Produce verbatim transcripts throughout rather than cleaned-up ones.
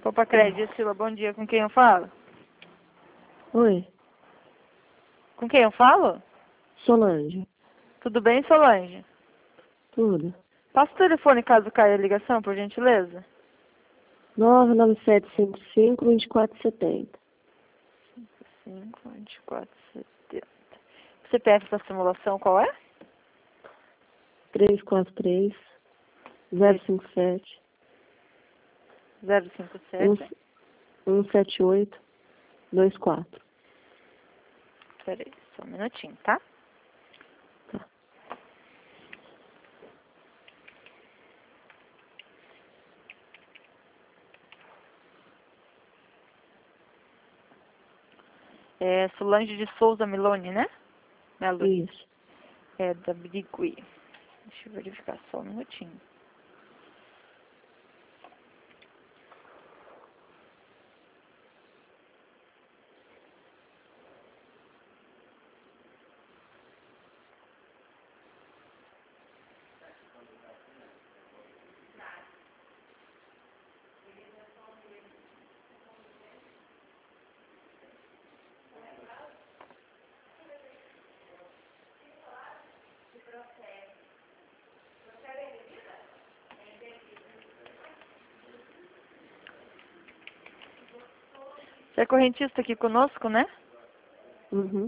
Opa, Crédito, Sila, bom dia. Com quem eu falo? Oi, Com quem eu falo? Solange. Tudo bem, Solange? Tudo. Passa o telefone caso caia a ligação, por gentileza. nove nove sete cinco cinco, dois quatro sete zero. cinco, vinte e quatro, setenta. O C P F da simulação qual é? três quatro três, zero cinco sete, zero cinco sete. um sete oito, dois quatro. Peraí, só um minutinho, tá? Tá. É Solange de Souza Milone, né? Melo. Isso. É da Birigui. Deixa eu verificar só um minutinho. Você é correntista aqui conosco, né? Uhum.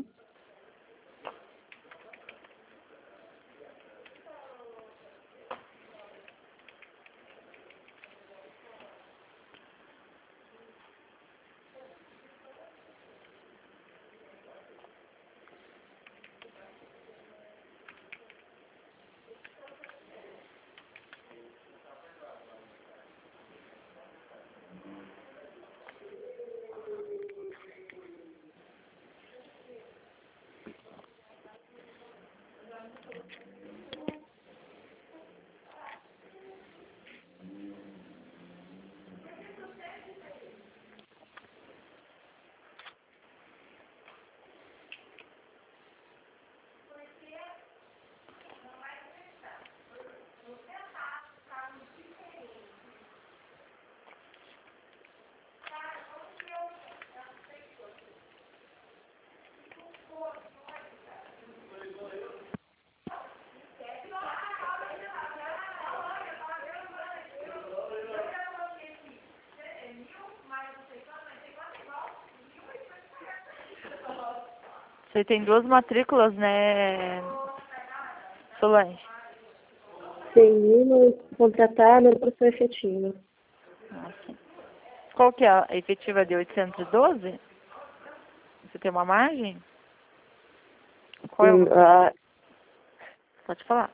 Você tem duas matrículas, né, Solange? Tem uma contratada e outra efetiva. Ah, sim. Qual que é a efetiva de oitocentos e doze? Você tem uma margem? Qual é o... Hum, a, Pode falar.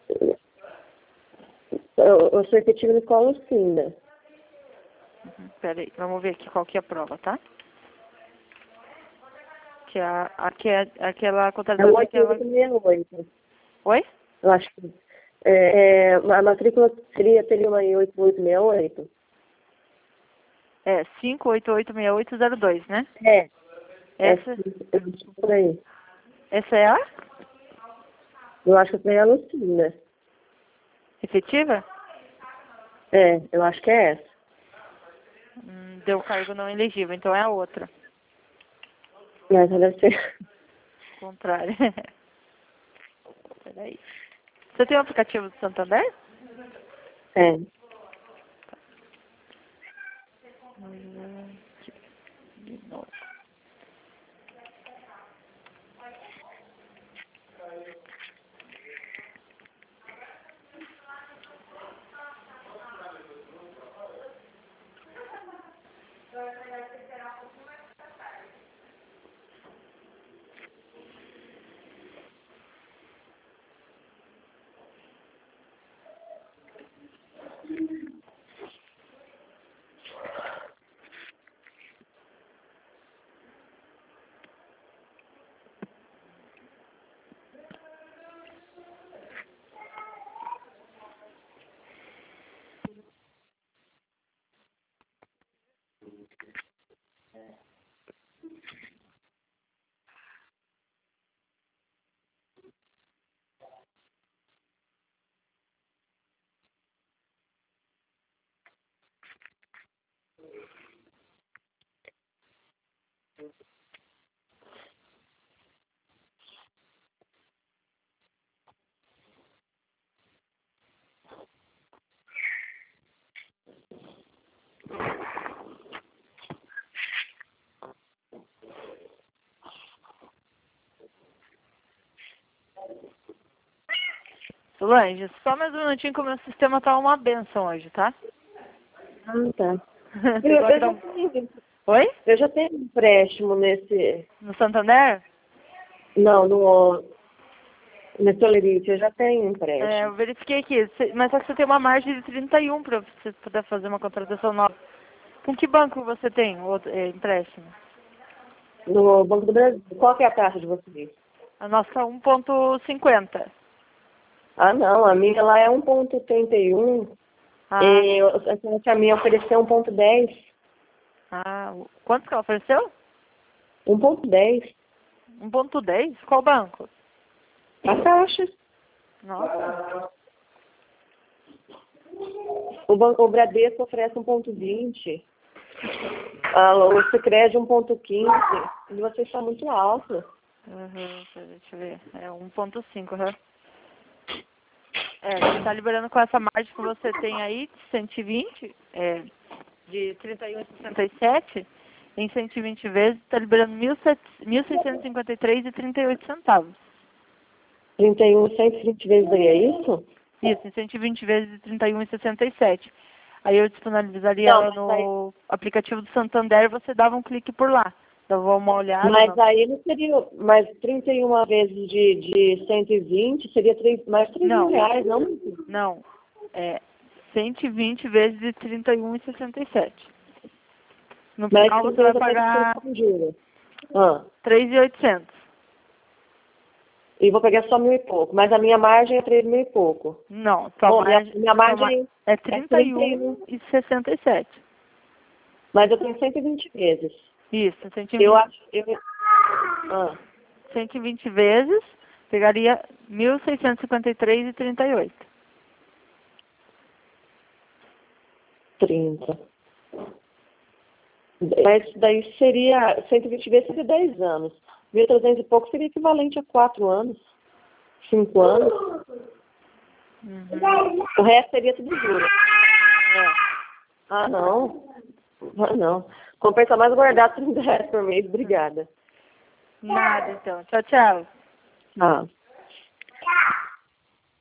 eu, eu sou efetiva no Colo Cinda. Uhum. Pera aí, vamos ver aqui qual que é a prova, tá? Que é a, aqui é aquela É contratação... oito Aquela... oito seis oito. Oi? Eu acho que. É, é, a matrícula seria, teria uma em oito oito seis oito. É cinco oito oito seis oito zero dois, né? É. Essa, É, eu estou por aí. essa é a Eu acho que eu tenho a Lucinda. efetiva? É, eu acho que é essa. Hum, deu cargo não elegível, então é a outra. Essa deve ser. Contrário. Peraí. Você tem o aplicativo do Santander? É. Hum, de novo. Solange, só mais um minutinho que o meu sistema tá uma benção hoje, tá? Ah, tá. Você Eu, gosta eu, de dar já um- tenho, Oi? eu já tenho um empréstimo nesse... No Santander? Não, no... Nesse Olerite, eu já tenho um É, empréstimo. eu verifiquei aqui, Cê- mas só que você tem uma margem de trinta e um para você poder fazer uma contratação nova. Com que banco você tem o outro, é, empréstimo? No Banco do Brasil. Qual que é a taxa de vocês? A nossa um ponto cinquenta. Ah, não. A minha lá é um ponto trinta e um. Ah, E eu- a minha ofereceu um ponto dez. ah, o- quanto que ela ofereceu? um ponto dez. um ponto dez? Qual banco? A taxa. Nossa. O, banco, o Bradesco oferece um ponto vinte. Ah, o Sicredi um ponto quinze. E vocês são muito altos. Uhum, deixa eu ver. É um ponto cinco, aham. É, você tá liberando com essa margem que você tem aí, de cento e vinte, é, de trinta e um vírgula sessenta e sete, em cento e vinte vezes, está liberando mil seiscentos e cinquenta e três vírgula trinta e oito centavos. trinta e um, cento e vinte vezes aí, é isso? Isso, em cento e vinte vezes de trinta e um vírgula sessenta e sete. Aí eu disponibilizaria Não, ela mas aí, no aplicativo do Santander, você dava um clique por lá. Dava uma olhada. mas No... aí não seria. Mas trinta e uma vezes de, de cento e vinte seria três, mais três mil Não, reais, não? não. É cento e vinte vezes de trinta e um vírgula sessenta e sete. No Mas final você vai pagar com juros. Ah, três mil e oitocentos. e vou pegar só mil e pouco. Mas a minha margem é três mil e pouco. Não, sua Bom, minha, margem, minha sua margem mar- é é trinta e trinta e um um. e sessenta e sete. Mas eu tenho cento e vinte vezes. Isso, cento e vinte, Eu acho. Eu, ah, cento e vinte vezes, pegaria mil seiscentos e cinquenta e três vírgula trinta e oito. trinta. Mas daí seria. cento e vinte vezes seria dez anos. mil e trezentos e pouco seria equivalente a quatro anos. cinco anos. Uhum. O resto seria tudo juros. É. Ah, não. Ah, não. Compensa mais guardar trinta reais por mês. Obrigada. Nada, então. Tchau, tchau. Ah.